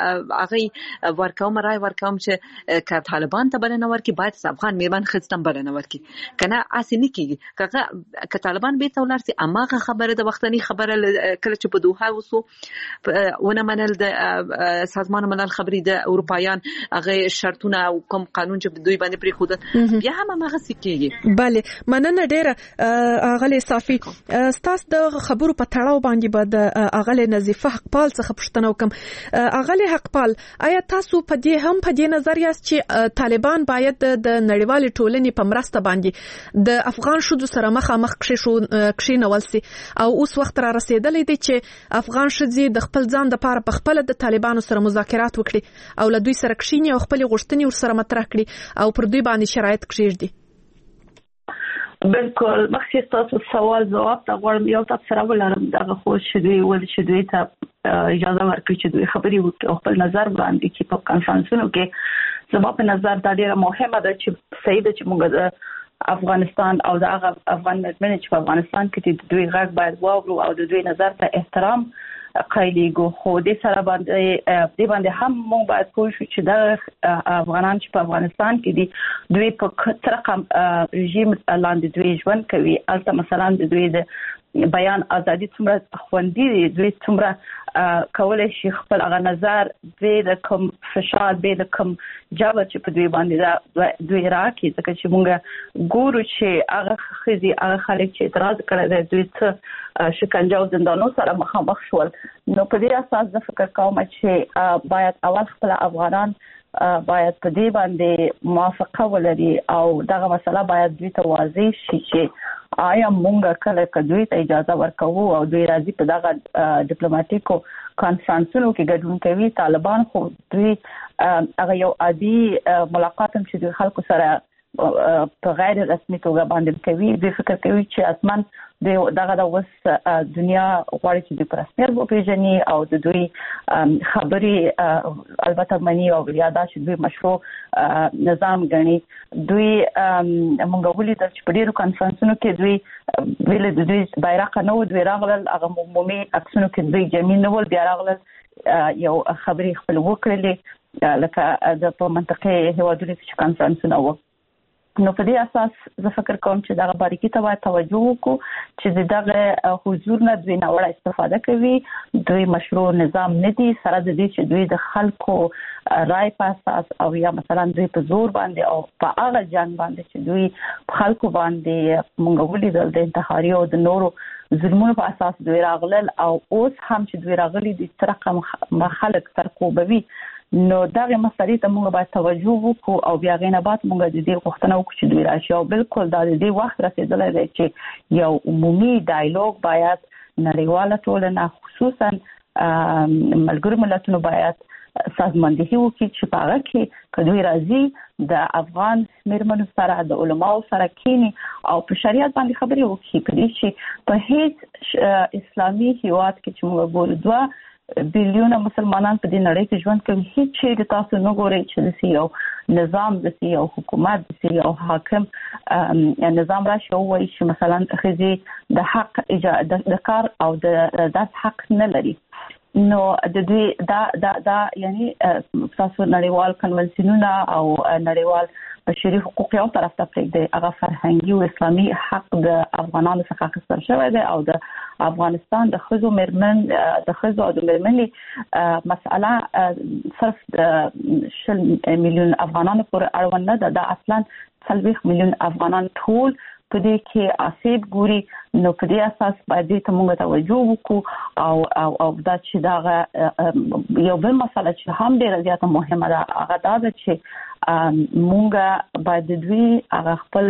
هغې ورکوم رای ورکوم چې که طالبان ته بلنه ورکړي باید افغان میرمن ښځې ته بلنه ورکړي که نه هسې نه کېږي که طالبان بېرته ولاړ سي هماغه خبره د وختنۍ خبره کله چې په دوحه وسو ونه منل د سازمان ملل خبرې د اروپایان هغه شرطونه او کوم قانون چې دوی باندې پرې خود بیا هم هغه سکیږي. بله مننه ډیره اغلی صافي ستاسو د خبرو په تړاو باندې به د اغلی نظیفه حقپال څخه پوښتنه وکم اغلی حقپال آیا تاسو په دې هم په دې نظر یاست چې طالبان باید د نړیوال ټولنې په مرسته باندې د افغان شذو سره مخامخ کښې نول سي او اوس وخت را رسیدلی دی چې افغان ښځې د خپل ځان لپاره په خپل د طالبانو سره مذاکرات وکړي او له دوی سره کښینی او خپل غوښتنې ورسره مطرح کړي او پر دوی باندې شرایط کېږدي. بالکل مخکې تاسو سوال جواب ته غواړم یو تاسو سره ولرم دغه خو چې دوی ول چې دوی ته اجازه ورکړي چې دوی خبرې وکړي او خپل نظر وړاندې کړي په کانفرنسونو کې زما په نظر دا ډیره مهمه ده چې صحیح ده چې موږ د افغانستان او د هغه افغان میرمنې چې په افغانستان کې د دوی غږ باید واورو او د دوی نظر ته احترام قایلیږو خو دې سره باندې دې باندې هم موږ باید پوه شو چې د افغانان چې په افغانستان کې دي دوی په څه رقم رژیم لاندې دوی ژوند کوي البته مثلا د دوی د بیان ازادي څومره خوندي دي دوی څومره کولای شي خپل هغه نظر دوی د کوم فشار به د کوم جواب چې په دوی باندې دوی راکې ځکه چې موږ ګورو چې هغه خزي هغه خلک چې اعتراض کړی دوی څه شکنجه او زندانو سره مخامخ شول نو په دې اساس زه فکر کوم چې باید اول خپل افغانان باید په دې باندې موافقه ولري او دغه مسله باید دوی ته واضح شي چې آیا مونږ کله کدوې ته اجازه ورکوو او دوی راځي په دغه ډیپلوماټیکو کانفرنسونو کې ګډون کوي طالبان خو دوی هغه یو عادي ملاقات هم چې دوی خلکو سره په غیر رسمي توګه باندې کوي دوی فکر کوي چې اسمان دغه د اوس دنیا غواړي چې د پرسپر وپیژني او د دوی خبرې البته مني او یاده چې دوی مشروع نظام غني دوی موږ ولیدل چې په ډیرو کانفرنسونو کې دوی ویل د دوی بیرغ نه و دوی راغلل هغه عمومي عکسونو کې دوی جمعي نه ول بیا راغلل یو خبرې خپل وکړلې لکه د په منطقه هیوادونو کې کانفرنسونه و نو په دې اساس زه فکر کوم چې دغه باریکي ته باید توجه وکړو چې دغه حضور نه دوی نه وړه استفاده کوي، دوی مشروع نظام نه دي، سره د دې چې دوی د خلکو رای په اساس او یا مثلا دوی په زور باندې او په هغه جنگ باندې چې دوی خلکو باندې مونږ ولیدل د انتحاري او د نورو ظلمونو په اساس دوی راغلل او اوس هم چې دوی راغلي دي ترقه خلک سرکوبوي. نو دغه مسلې ته موږ باید توجه وکړو او بیا غینه بعد موږ د دې غوښتنه وکړو چې دوی راشي او بالکل دا د دې وخت رسیدلی دی چې یو عمومي ډایالوګ باید نړیواله ټولنه خصوصا ملګرو ملتونو باید سازماندهي وکړي چې په هغه کې که دوی راځي د افغان میرمنو سره د علماو سره کینی او په شریعت باندې خبرې وکړي په دې چې په هیڅ اسلامي هیواد کې چې موږ ګورو دوه بیلیونه مسلمانان په دې نړۍ کې ژوند کوي، هیڅ شی تاسو نه ګورئ چې د یو نظام د یو حکومت د یو حاکم نظام راشي او وایي چې مثلا ښځې د حق د کار او د داس حق نه لري. نو د دوی دا دا دا یعنی تاسو نړیوال کنونسیونونه او نړیوال بشري حقوق یو طرف ته پرېږدي، هغه فرهنګي او اسلامي حق د افغانانو څخه اخیستل شوی دی او د افغانستان د ښځو میرمن د ښځو او د میرمنې مسأله صرف د شل میلیون افغانانو پورې اړوند نه ده، دا اصلا څلوېښت میلیون افغانان ټول په دې کې آسیب ګوري. نو په دې اساس باید دې ته موږ توجه وکړو او او او دا چې دا یو بل مسله چې هم ډېره زیاته مهمه ده هغه دا ده چې موږ باید دوی هغه خپل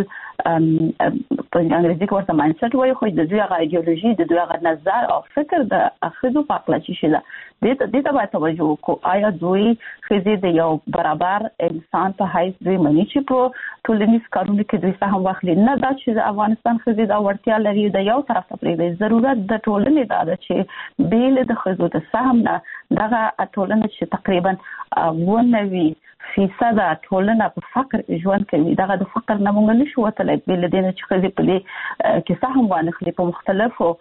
په انګریزي کې ورته مایندسیټ وایي خو د دوی هغه ایډیولوژي د دوی هغه نظر او فکر د ښځو په اړه چې شي ده دې ته دې ته باید توجه وکړو. آیا دوی ښځې د یو برابر انسان په حیث دوی مني چې په ټولنیز کارونو کې دوی سهم واخلي؟ نه دا چې د افغانستان ښځې دا وړتیا لري د یو طرف ته پرېږدي، ضرورت د ټولنې دا ده چې بیل د ښځو د سهم نه دغه ټولنه چې تقریبا اوه نوي فیصده ټولنه په فقر ژوند کوي، دغه د فقر نه موږ نشو وتلی بیل دې نه چې ښځې په دې کې سهم وانخلي په مختلفو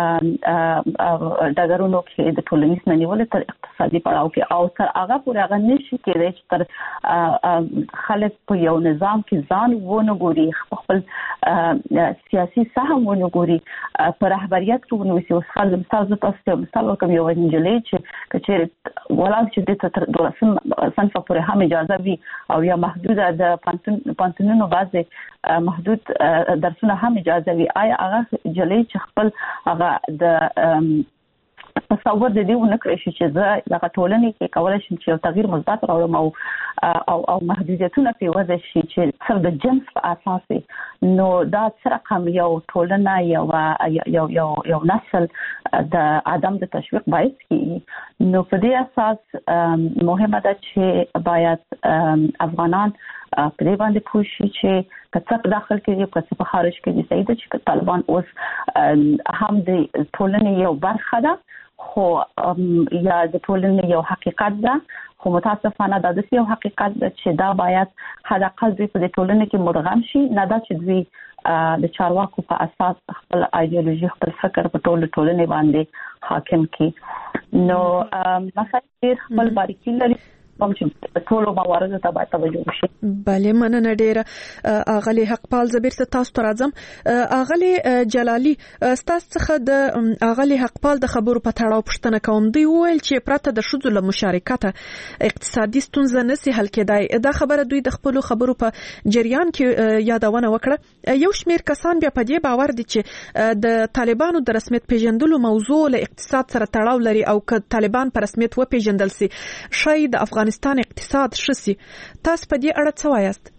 ډګرونو کې د ټولنیز نه نیولې تر اقتصادي پړاو کې او تر هغه پورې هغه نشي کېدای چې تر خلک په یو نظام کې ځان ونه ګوري، خپل سیاسي سهم ونه ګوري، په رهبریت کې ونه وسی. اوس خلک مثال زه تاسو ته مثال وکم، یو نجلۍ چې کچېرې ولاړ چې د تر دولسم صنف پورې هم اجازه وي او یا محدوده د پانتونونو بعضې محدود درسونه هم اجازه وي، آیا هغه نجلۍ چې خپل هغه د تصور د دې ونه کړی شي چې زه دغه ټولنې کې کولی شم چې یو تغییر مثبت راوړم او او او محدودیتونه پرې وضع شي چې صرف د جنس په اساس وي. نو دا څه رقم یو ټولنه یو یو یو یو نسل د عدم د تشویق باعث کیږي. نو په دې اساس مهمه ده چې باید افغانان په دې باندې پوه شي چې که په داخل کې یو څه په خارج کې دي صحیح ده چې طالبان اوس هم د ټولنې یو برخه ده خو یا د ټولنې یو حقیقت ده، خو متاسفانه دا د یو حقیقت ده چې دا باید حداقل دوی په ټولنه کې مدغم شي، نه دا چې دوی د چارواکو په اساس خپل ایډیولوژي خپل فکر په ټول ټولنه باندې حاکم کړي. نو مثلا ډېر خپل باریکي لري کوم چې ټول موارد ته باید توجه وشي. بله مننه ډیره اغلی حقپال زبیر ته تاسو ته راځم. اغلی جلالي تاسو څخه د اغلی حقپال د خبرو په تړاو پوښتنه کوم. دی ویل چې پرته د ښځو له مشارکت اقتصادي ستونزه نسی حل کېدای. دا خبره دوی د خپل خبرو په جریان کې یادونه وکړه. یو شمیر کسان بیا په دې باور دي چې د طالبانو د رسمیت پیژندلو موضوع له اقتصاد سره تړاو لري او که طالبان په رسمیت و پیژندل سي شاید د افغان افغانستان اقتصاد شسي. تاسو په دې اړه څه وایاست؟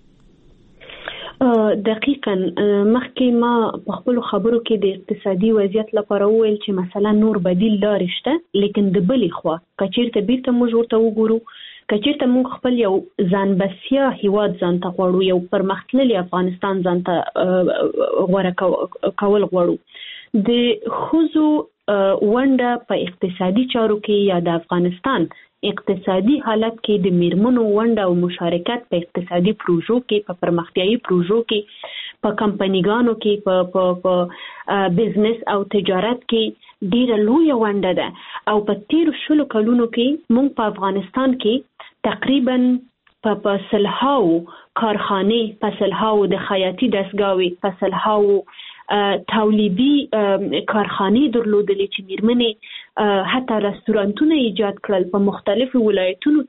دقیقاً مخکې ما په خپل خبرو کې د اقتصادي وضعیت لپاره وویل چې مثلا نور بدیل لارې شته، لیکن د بلې خوا کچیرته بیرته موږ ورته وګورو، کچیرته موږ خپل یو ځان بسیا هیواد ځان ته غواړو، یو پرمختللی افغانستان ځان ته غوره کول غواړو، د ښځو ونډه په اقتصادي چارو کې یا د افغانستان اقتصادي حالت کې د میرمنو ونډه او مشارکت په اقتصادي پروژو کې، په پرمختیایي پروژو کې، په کمپنیګانو کې، په په په بزنس او تجارت کې ډیره لویه ونډه ده. او په تیرو شلو کلونو کې موږ په افغانستان کې تقریبا په فصلهاو کارخانه فصلهاو د خیاطي دستګاوي فصلهاو تولیدي کارخانه درلودلې چې میرمنې حتی رستورانتونه ایجاد کړل په مختلفو ولایتونو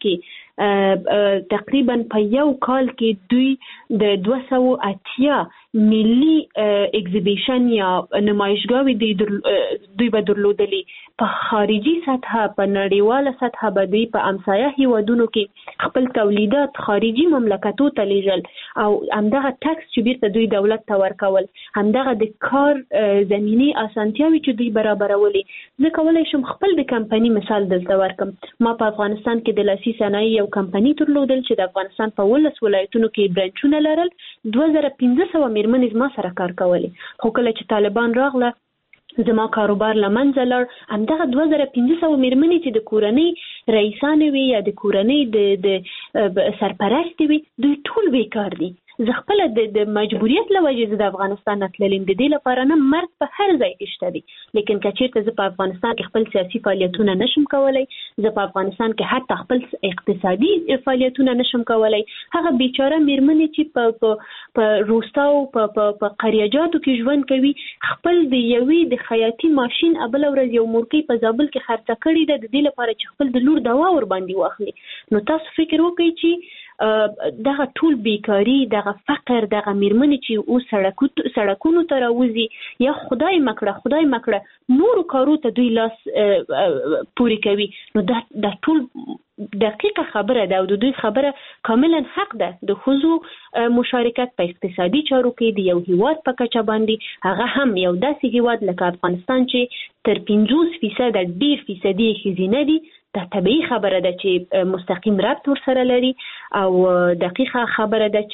کې تقریبا په یو کال کې دوی د دوه سوه اتیا ملي اگزیبیشن یا نمایشګاوې دوی به درلودلې په خارجي سطحه په نړیواله سطحه به دوی په امسایه هیوادونو کې خپل تولیدات خارجي مملکتو ته لیږل او همدغه ټکس چې بیرته دوی دولت ته ورکول همدغه د کار زمینی اسانتیاوي چې دوی برابرولې زه کولی شم خپل د کمپنی مثال دلته ورکم ما په افغانستان کې د لاسي صنایع یو کمپنی درلودل چې د افغانستان په ولس ولایتونو کې برانچونه لرل دوه زره پنځه سوه میرمنې زما سره کار کولې خو کله چې طالبان راغله زما کاروبار لمنځه لاړ همدغه دوه زره پنځه سوه میرمنې چې د کورنۍ رئیسانې وي یا د کورنۍ د سرپرستې وي دوی ټول بیکار دي زه خپل د مجبوریت له وجې د افغانستان تللم د دې لپاره نه مرګ په هر ځای کې شته دي لیکن کچېرته زه په افغانستان کې خپل سیاسي فعالیتونه نشم کولای زه په افغانستان کې حتی خپل اقتصادي فعالیتونه نشم کولای هغه بیچاره میرمنې چې په په روستاو په په قریاجاتو کې ژوند کوي خپل د یوې د خیاطي ماشین ابل ورځ یو مورکۍ په زابل کې خرڅه کړې ده د دې لپاره چې خپل د لور دوا ور باندې واخلي نو تاسو فکر وکړئ چې دغه ټول بیکاری دغه فقر دغه میرمنې چې او سړکو سړکونو ته راوځي یا خدای مکړه خدای مکړه نور کارو ته دوی لاس پوری کوي نو دا د ټول دقیقه خبره ده او د دوی خبره کاملا حق ده د ښځو مشارکت په اقتصادي چارو کې د یو هیواد په کچه باندې هغه هم یو داسې هیواد لکه افغانستان چې تر پنځوس فیصده ډیر فیصدي ښځینه دي دا طبیعي خبره ده چې مستقیم ربط ورسره لري او دقیقه خبره ده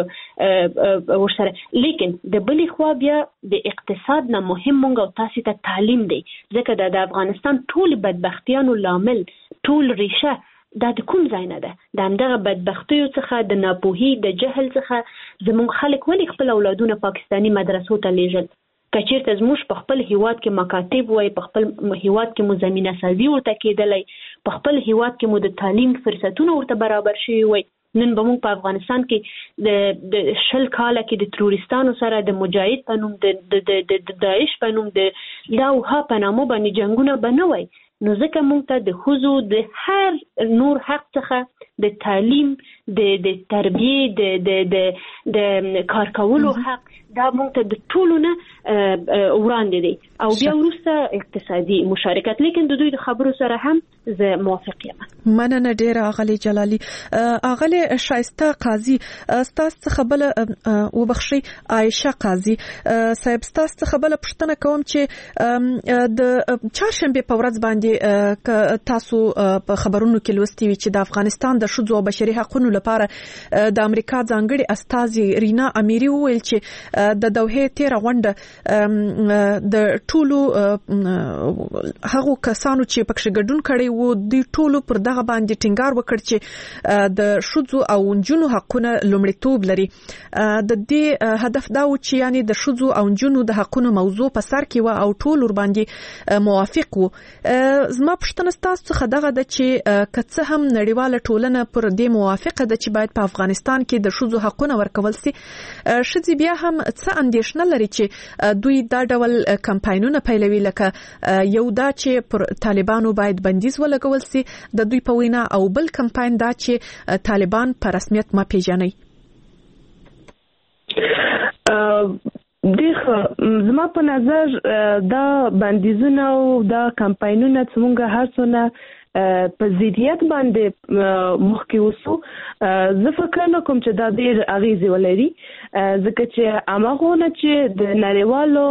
چې ورسره لیکن د بلې خوا بیا د اقتصاد نه مهم مونږ او تاسو ته تعلیم دی ځکه د افغانستان ټول بدبختیانو لامل ټول ریشه دا د کوم ځای نه ده د همدغه بدبختیو څخه د ناپوهي د جهل څخه زموږ خلک ولې خپل اولادونه پاکستاني مدرسو ته لیږل کچیرته زموږ په خپل هیواد کې مکاتب وای په خپل هیواد کې مو زمینه سازي ورته کېدلی په خپل هیواد کې مو د تعلیم فرصتونه ورته برابر شوي وای نن به موږ په افغانستان کې د شل کاله کې د تروریستانو سره د مجاهد په نوم د داعش په نوم د لاوها په نامه باندې جنګونه به نه وای نو ځکه موږ ته د ښځو د هر نور حق څخه د تعلیم د د تربیې د د د کار کولو حق دا موږ ته د ټولو نه وړاندې دی او بیا وروسته اقتصادي مشارکت لیکن د دوی د خبرو سره هم زه موافق یم مننه ډیره اغلی جلالی اغلی شایسته قاضي ستاسو څخه بل وبخشي عائشه قاضي صاحب ستاسو څخه بل پوښتنه کوم چې د چهارشنبه په ورځ باندې تاسو په خبرونو کې لوستي وي چې د افغانستان د ښځو او بشري حقوقو لپاره د امریکا ځانګړي استازي رینا امیری وویل چې د دوحې تیر غونډه د ټولو هغو کسانو چې پکې ګډون کړي وو د ټولو پر دغه باندې ټینګار وکړ چې د ښځو او نجونو حقونه لومړیتوب لري د دې هدف دا و چې یعنی د ښځو او نجونو د حقونو موضوع په سر کې و او ټول ور باندې موافق وو زما پوښتنه تاسو څخه دغه د چې کڅه هم نړیواله ټولنه پر دې موافقه ده چې باید په افغانستان کې د ښځو حقونه ورکول شي شذ بیا هم څه اندیشنه لري چې دوی دا ډول کمپاینونه پیلوي لکه یو دا چې پر طالبانو باید بندیز ولګول شي د دوی په وینا او بل کمپاین دا چې طالبان په رسمیت ما پیژني دغه زما په نظر دا بندیزونه او دا کمپاینونه څنګه هر څونه په ضدیت باندې مخکې وسو زه فکر نه کوم چې دا ډېر اغیزه ولري ځکه چې اماغونه چې د نړیوالو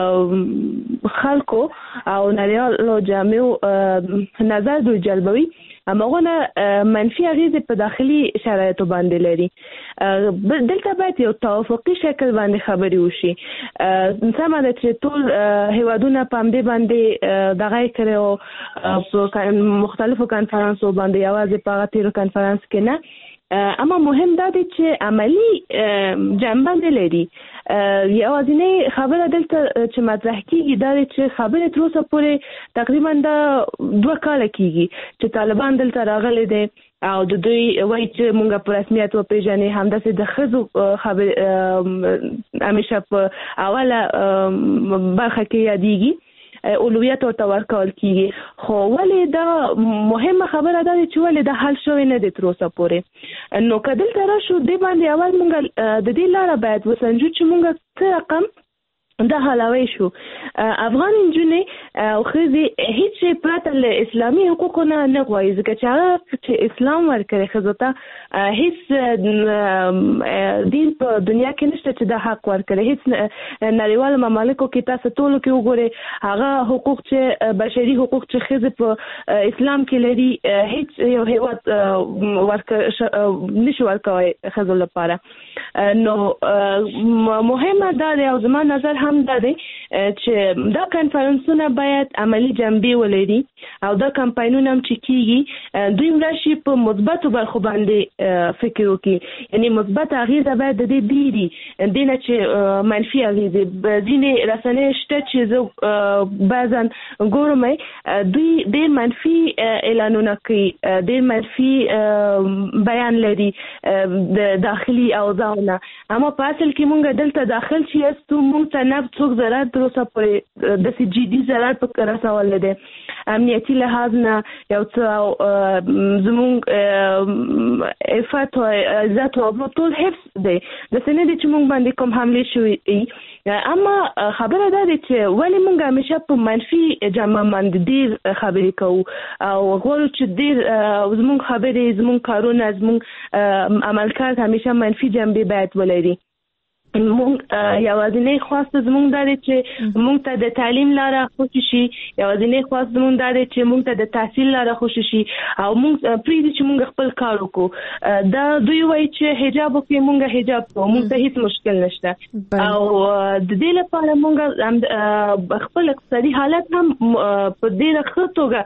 خلکو او نړیوالو جامعو نظر دوی جلبوي اماغونه منفي اغیزه په داخلي شرایطو باندې لري دلته باید یو توافقي شکل باندې خبرې وشي سمه ده چې ټول هیوادونه په همدې باندې دغه کړو په مختلفو کانفرنسو باندې یوازې په تیرو کانفرنس کې نه اما مهم دا دی چې عملی جنبه نه لري. یوازینی خبره دلته چې مطرح کیږي دا دی چې خبره تر اوسه پورې تقریبا دا دوه کاله کیږي چې طالبان دلته راغلي دي او د دوی وایي چې مونږ په رسمیت وپېژنې، همداسې د ښځو خبرې همیشه په اوله برخه کې یادېږي، اولویت ورته ورکول کیږي. خو ولې دا مهمه خبره ده چې ولې دا حل شوی نه دی تر اوسه پورې. نو که دلته راشو دې باندې اول مونږ د دې لاره باید وسنجو چې مونږ څه رقم دا حلاوی شو. افغان نجونې او ښځې هیڅ پرته له اسلامي حقوقو نه نه غواړي، ځکه چې هغه چې اسلام ورکړی ښځو ته هیڅ دین په دنیا کې نشته چې دا حق ورکړي. هیڅ نړیوالو ممالکو کې تاسو ټولو کې وګورئ هغه حقوق چې بشري حقوق چې ښځې په اسلام کې لري هیڅ یو هیواد ورکړ نشي ورکوي ښځو لپاره. نو مهمه دا دی او زما نظر هم دا دی چې دا کنفرانسونه باید عملی جنبې ولري او دا کمپاینونه هم چې کیږي دوی راشي په مثبتو برخو باندې فکر وکړي، یعنی مثبت اغیزه باید د دې ډیري دینه چې منفي اغیزه ځینې رسنۍ شته چې زه بعضا ګورم دوی ډیر منفي اعلانونه کوي، ډیر منفي بیان لري د داخلي اوضاعونه، اما په اصل کې مونږ دلته داخل شي استو مونږ ته نه څوک ضرر تر اوسه پورې د جدي ضرر په رسول دی. امنیتي لحاظ نه یو څه زمونږ عفت او عزت او ټول حفظ دی، د سنې د چې مونږ باندې کوم حمله شوې. اما خبره دا ده چې ولې مونږ همیشه په منفي جامه باندې ډیر خبرې کوو او غواړو چې ډیر زمونږ خبرې زمونږ کارونه زمونږ عملکرد همیشه منفي جنبې باید ولري. مونږ یوازینی خواست زمونږ دا دی چې مونږ ته د تعلیم لاره خوشي شي، یوازینی خواست زمونږ دا دی چې مونږ ته د تحصیل لاره خوشي شي او مونږ پرېږدي چې مونږ خپل کار وکړو. دا دوی وایي چې حجاب وکړي مونږ حجاب کوو، مونږ ته هیڅ مشکل نشته او د دې لپاره مونږ خپل اقتصادي حالت هم په ډېره ښه توګه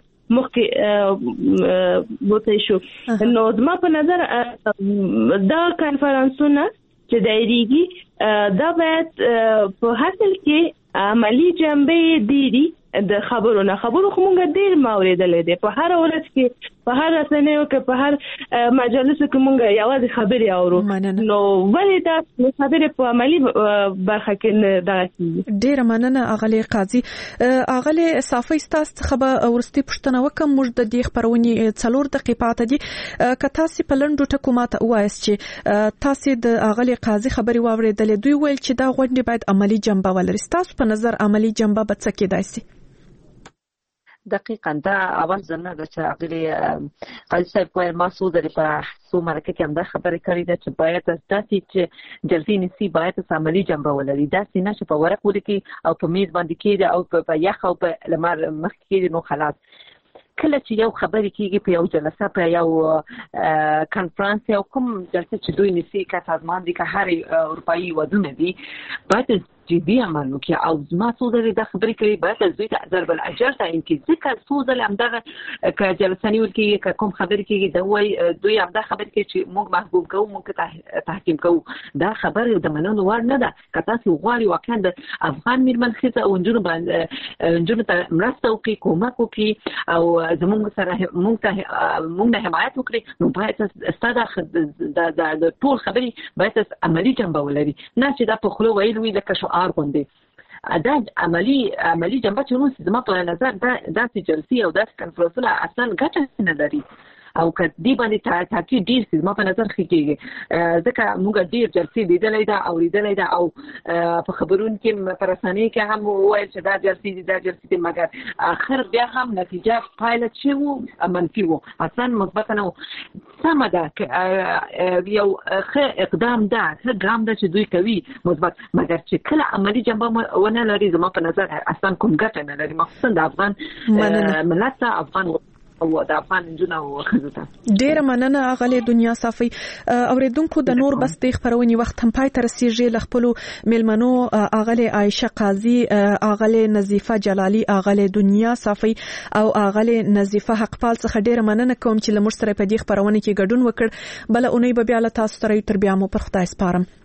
مخکې بوتی شو. نو زما په نظر دا کنفرانسونه چې دایریږي دا باید په حاصل کې عملی جنبه ډیری د خبرو نه خبرو خو مونږ ډیر ماوریدلې دي په هر ورځ کې په هر رسنیو کې په هر مجالسو کې مونږ یوازې خبرې اورو. نو ولې دا خبرې په عملی برخه کې نه داسي. ډیر مننه اغلی قاضي. اغلی صافي ستاسو خبره ورستي پښتنه وکم موږ د دې خبرونی څلور دقیقې پاتې دي که تاسو په لنډو ټکو ماته وایست چې تاسو د اغلی قاضي خبري واوریدلې دوی ویل چې دا غونډه باید عملی جنبه ولري. تاسو په نظر عملی جنبه به څه کېدای شي؟ دقیقاً دا اول ځنه د چې قاضي صاحب کوی مسعود لري په څو مرکه کې هم دا خبره کړې ده چې باید تاسو چې جلسې نسی باید عملی جنبه ولري، دا سینه چې په ورق ولیکي او په میز باندې کېږي او په یخ او په لمر مخ کې نو خلاص. کله چې یو خبرې کېږي په یو جلسه په یو کنفرانس او کوم جلسه چې دوی نسی کا سازمان دي که هر اروپایي ودونه دي باید جدي عمل وکړي او زما څو ځلې دا خبرې کوي باید دوی ته ضرب الاجر تعین کړي، ځکه څو ځلې همدغه که جلسه نیول کېږي که کوم خبرې کېږي دا وایي دوی همدا خبرې کوي چې موږ محبوب کوو موږ تحکیم کوو. دا خبره د منلو وړ نه ده. که تاسو غواړئ واقعا د افغان میرمن ښځه او نجونو باندې نجونو ته مرسته وکړي کومک وکړي او زموږ سره موږ ته موږ نه حمایت وکړي نو باید ستاسو د ټول خبرې باید عملي جنبه ولري، نه چې دا په خوله ویل وي لکه شعار غوندې. دا عملی عملی جنبه چې نو زما په نظر دا داسې جلسې او داسې کنفرانسونه اصلا ګټه نه لري او که دی باندې تاکید ډیر سي زما په نظر خېږي، ځکه موږ ډیر جلسې لیدلې ده او لیدلې ده او په خبرونو کې په رسنۍ کې هم وایي چې دا جلسې دي دا جلسې دي، مګر اخر بیا هم نتیجه پایله چې وو منفي وو، اصلا مثبت نه وو. سمه ده یو ښه اقدام ده ښه ګام ده چې دوی کوي مثبت، مګر چې کله عملی جنبه ونه لري زما په نظر اصلا کوم ګټه نه لري، مخصوصا د افغان ملت افغان او د افغان جنونو او خزوته. ډیره مننه اغلی دنیا صافي. اوریدونکو د نور بس د خبرونې وخت هم پای تر رسیدي. لخپلو ملمنو اغلی عائشه قاضي، اغلی نظیفه جلالی، اغلی دنیا صافي او اغلی نظیفه حقپال څخه ډیره مننه کوم چې لمر سره په دې خبرونه کې ګډون وکړ. بل اونۍ به بیا له تاسو سره تر بیا مو پر خدای سپارم.